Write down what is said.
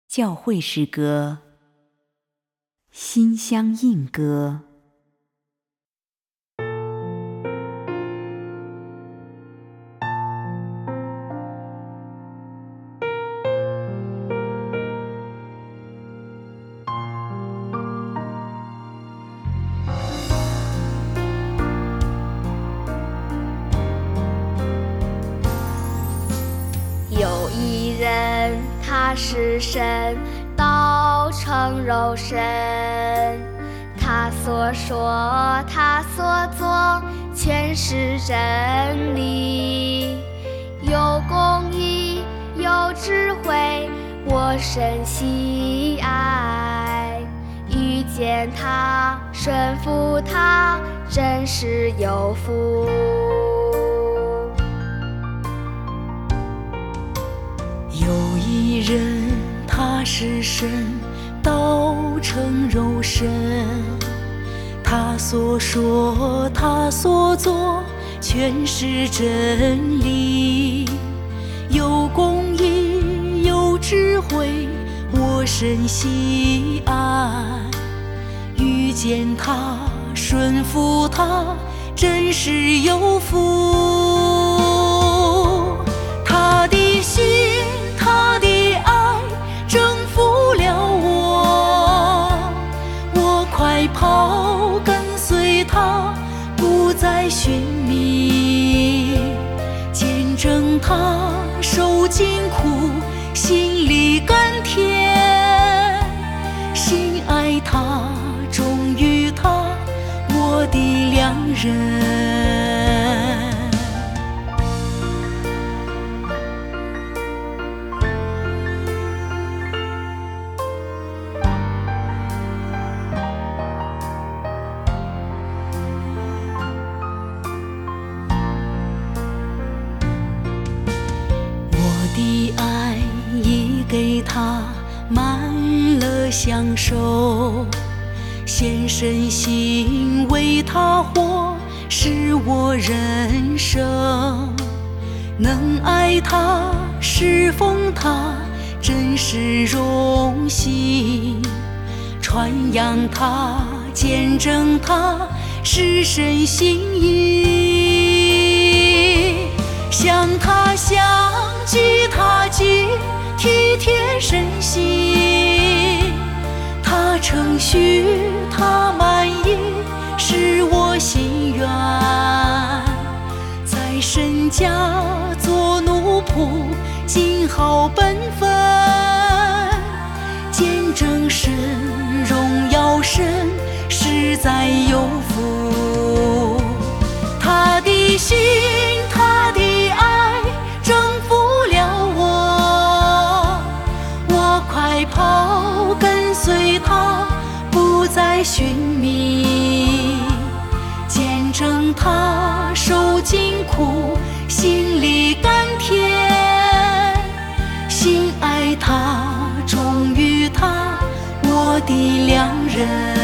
教会诗歌《心相印歌》。 有一人，他是神，道成肉身。他所说，他所做，全是真理。有公义，有智慧，我深喜爱。遇见他，顺服他，真是有福。 有一人，他是神，道成肉身。他所说，他所做，全是真理。有公义，有智慧，我深喜爱。遇见他，顺服他，真是有福。他的心，他的爱征服了我快跑跟随他，不再寻觅，见证他受尽苦，心里甘甜，心爱他，忠于他，我的良人。的爱已给他满了享受，献身心为他活，是我人生。能爱他，侍奉他，真是荣幸。传扬他，见证他，是神心意。向他相聚，他既体贴身心，他承许，他满意，是我心愿。在神家做奴仆，尽好本分，见证神，荣耀神，实在有福。他的心，他的爱征服了我快跑跟随他，不再寻觅，见证他受尽苦，心里甘甜，心爱他，忠于他，我的良人。